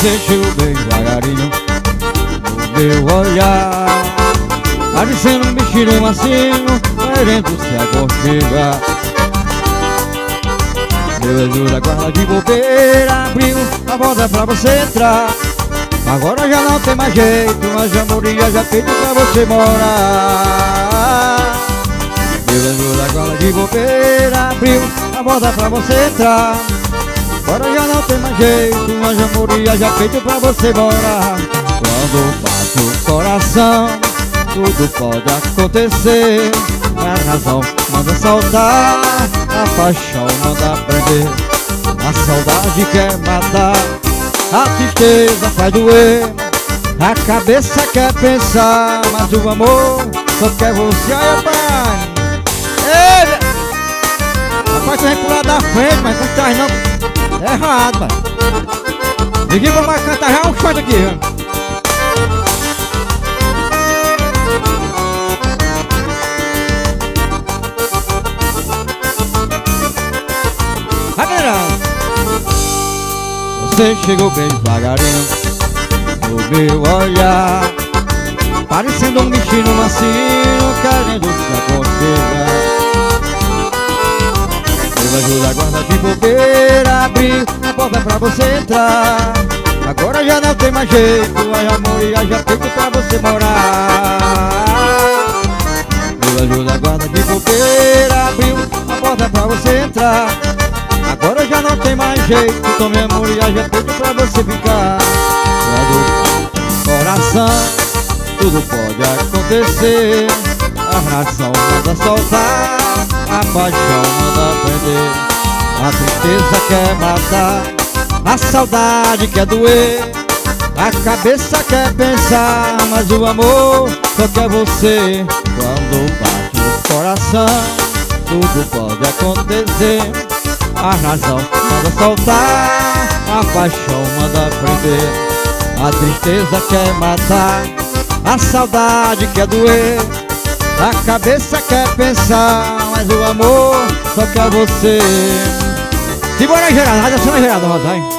Você chegou bem devagarinho no meu olhar, parecendo um bichinho mansinho, querendo se aconchegar. Meu anjo da guarda de bobeira abriu a porta pra você entrar. Agora já não tem mais jeito, mas a moria já feito pra você morar. Meu anjo da guarda de bobeira abriu a porta pra você entrar. Agora já não tem mais jeito, mas a moria já feito pra você morar. Quando bate o coração, tudo pode acontecer. A razão manda soltar, a paixão manda prender. A saudade quer matar, a tristeza faz doer. A cabeça quer pensar, mas o amor só quer você. Olha, pai! Ei! Rapaz, tu vem pular da frente, mas não traz não. É errado, pai. Ninguém vai mais cantar já um shot aqui, viu? Você chegou bem devagarinho no meu olhar, parecendo um bichinho mansinho, querendo se aconchegar. Meu anjo da guarda de bobeira abriu a porta pra você entrar. Agora já não tem mais jeito, a moria já feito pra você morar. Meu anjo da guarda de bobeira abriu a porta pra você entrar. Agora já não tem mais jeito, então minha mulher já feito pra você ficar. Quando coração, tudo pode acontecer. A razão manda soltar, a paixão manda prender. A tristeza quer matar, a saudade quer doer. A cabeça quer pensar, mas o amor só quer você. Quando bate o coração, tudo pode acontecer. A razão manda soltar, a paixão manda prender. A tristeza quer matar, a saudade quer doer. A cabeça quer pensar, mas o amor só quer você. Simbora, Geraldo, vai descendo, Geraldo, vai.